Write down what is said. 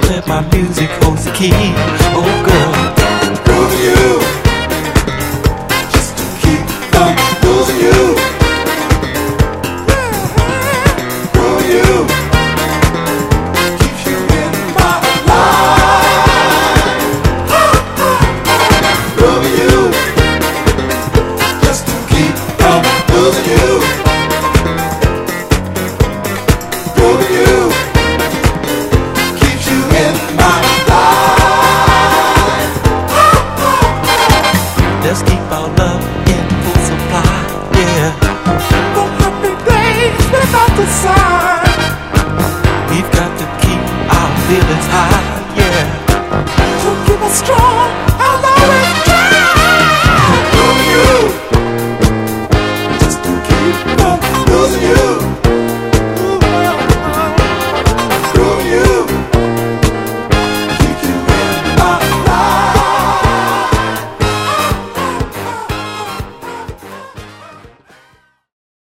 where my music holds the key. Oh girl, Losing you, just to keep from losing you. Losing you, keeps you in my life. Losing you, just to keep from losing you. Losing you, keeps you in my life. let's keep our love in full supply. Yeah, For happy days without the sun. we've got to keep our feelings high. Yeah, To keep us strong